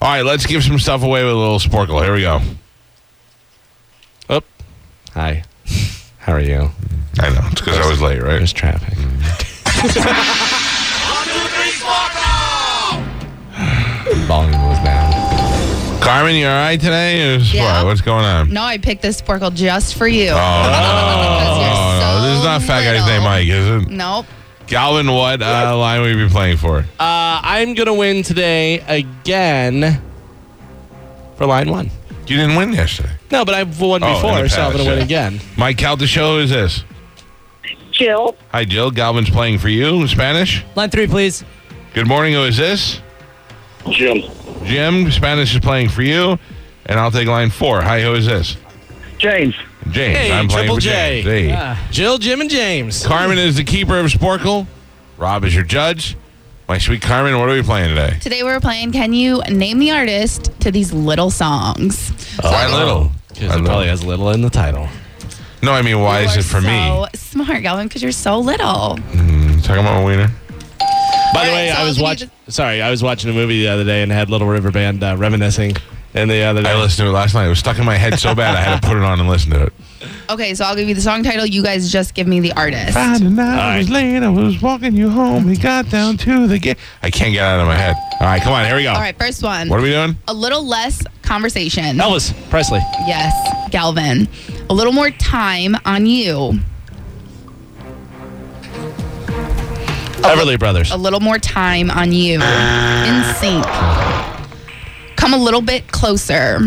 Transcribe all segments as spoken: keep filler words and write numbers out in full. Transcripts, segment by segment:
All right, let's give some stuff away with a little Sporkle. Here we go. Oh, hi. How are you? I know. It's because I was late, right? There's traffic. Volume was down. Carmen, you all right today? Or Yeah. what? What's going on? No, I picked this Sporkle just for you. Oh, Because you're no. so This is not Fat Guy's little. Name Mike, is it? Nope. Galvin, what uh, line will you be playing for? Uh, I'm going to win today again for line one. You didn't win yesterday. No, but I've won Oh, in before, the so I'm past, going to win yeah. again. Mike Caltashow, who is this? Jill. Hi, Jill. Galvin's playing for you. Spanish? Line three, please. Good morning. Who is this? Jim. Jim. Spanish is playing for you. And I'll take line four. Hi, who is this? James. James. Hey, I'm playing Triple for J. James. Hey. Ah. Jill, Jim, and James. Carmen is the keeper of Sporkle. Rob is your judge. My sweet Carmen, what are we playing today? Today we're playing Can You Name the Artist to these little songs? Why little? Because Why it little? probably has little in the title. No, I mean, why You is are it for so me? smart, Galvin, because you're so little. Mm, talking about my wiener? By the All right, way, so I I'll was give you watching. Sorry, I was watching a movie the other day and had Little River Band uh, reminiscing. And the other day, I listened to it last night. It was stuck in my head so bad I had to put it on and listen to it. Okay, so I'll give you the song title. You guys just give me the artist. Friday night, I was right. late. I was walking you home. We got down to the gate. I can't get it out of my head. All right, come on. Here we go. All right, first one. What are we doing? A little less conversation. Elvis Presley. Yes, Galvin. A little more time on you. Everly Brothers. A little more time on you. In sync. Come a little bit closer.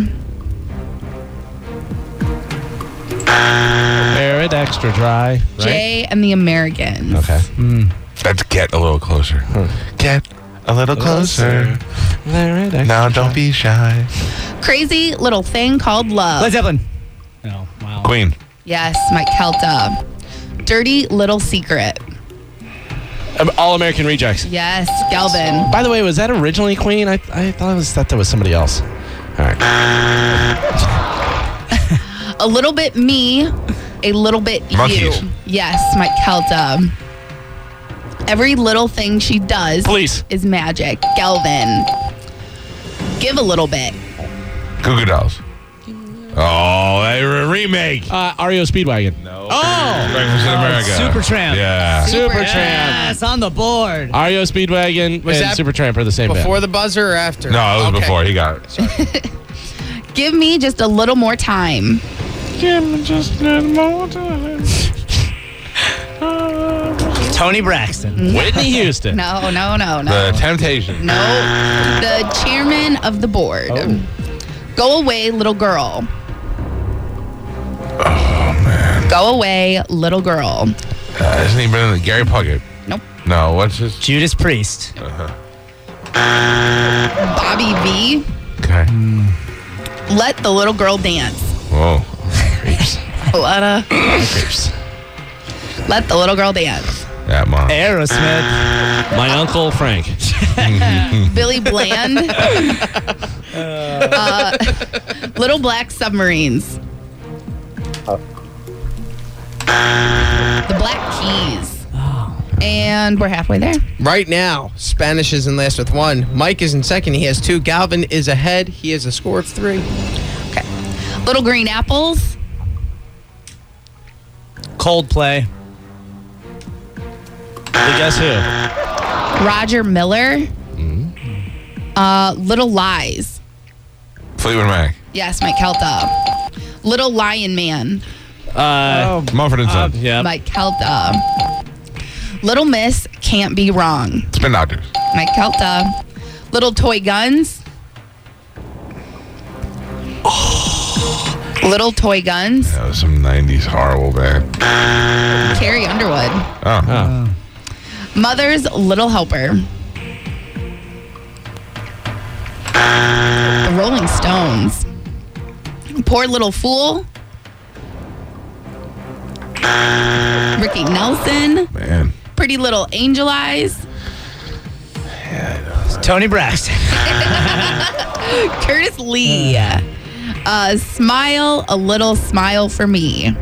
Air it extra dry. Right? Jay and the Americans. Okay. Let's get a little closer. Get a little closer. Air it extra Now don't be shy. Crazy little thing called love. Led Zeppelin. Oh, wow. Queen. Yes, Mike Kelta. Dirty little secret. Um, All American Rejects. Yes, Galvin. By the way, was that originally Queen? I I thought it was thought that was somebody else. All right. A little bit me, a little bit Monkeys. you. Yes, Mike Kelta. Every little thing she does Police. is magic. Galvin. Give a little bit. Goo Goo Dolls. Oh, they were a remake. Uh, R E O Speedwagon. No. Oh. Breakfast in America. Supertramp. Yeah. Supertramp. Yes, on the board. R E O Speedwagon Was and that Supertramp are the same Before band. the buzzer or after? No, it was Okay. before. He got it. Sorry. Give me just a little more time. Jim, just a little more time. Tony Braxton. Whitney Houston. No, no, no, no. The Temptation. No. The chairman of the board. Oh. Go away, little girl. Oh, man. Go away, little girl. Uh, hasn't he been in the Gary Puckett? Nope. No, what's his? Judas Priest. Bobby V. Okay. Let the little girl dance. Whoa. What a. Creeps. Let the little girl dance. That mom. Aerosmith. My Uncle Frank. Billy Bland. uh, Little Black Submarines. The Black Keys. And we're halfway there. Right now, Spanish is in last with one. Mike is in second. He has two. Galvin is ahead. He has a score of three. Okay. Little Green Apples. Coldplay. Hey, guess who? Roger Miller. Uh, Little Lies. Fleetwood Mac. Yes, Mike Kelta. Little Lion Man. Uh, Mumford and Son. yeah. Mike Kelta. Little Miss Can't Be Wrong. Spin Doctors. Mike Kelta. Little Toy Guns. Little Toy Guns. That was some nineties horrible band. Carrie Underwood. Oh. Oh. Mother's Little Helper. The Rolling Stones. Poor Little Fool. Ricky Nelson. Man. Pretty Little Angel Eyes. Tony Braxton. Curtis Lee. Uh, smile, a little smile for me.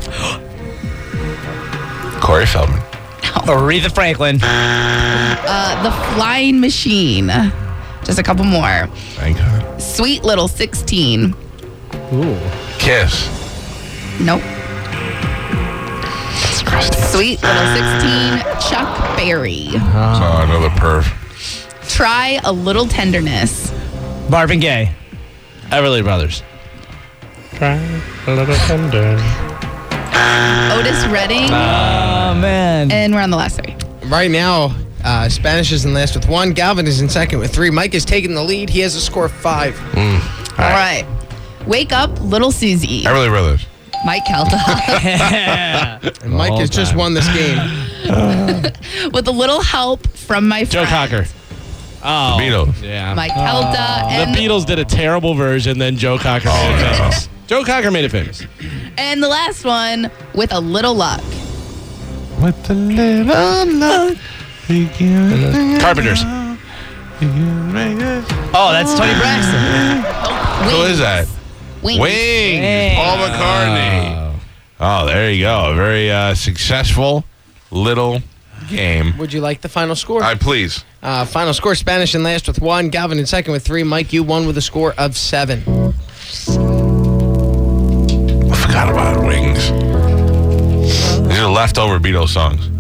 Corey Feldman. Aretha Franklin. Uh, the Flying Machine. Just a couple more. Thank God. Sweet Little sixteen. Ooh. Kiss. Nope. That's crusty. Sweet Little sixteen. Chuck Berry. Oh, another perv. Try a Little Tenderness. Marvin Gaye. Everly Brothers. Try a little tender. Otis Redding. Oh, man. And we're on the last three. Right now, uh, Spanish is in last with one. Galvin is in second with three. Mike is taking the lead. He has a score of five. All right. Wake Up, Little Susie. Everly Brothers. Mike Kelda. And Mike whole has just time. won this game. With a little help from my Joe friend. Cocker. Oh. Beatles. Yeah. Mike Kelda. The And, Beatles did a terrible version, then Joe Cocker made it famous. Joe Cocker made it famous. and the last one, With a Little Luck. With the little luck. Carpenters. Oh, that's Tony Braxton. Who is that? Wings. Wings. Wings. Paul McCartney. Oh, there you go. A very uh, successful little game. Would you like the final score? I please. Uh, final score, Spanish in last with one. Galvin in second with three. Mike, you won with a score of seven. I forgot about Wings. These are leftover Beatles songs.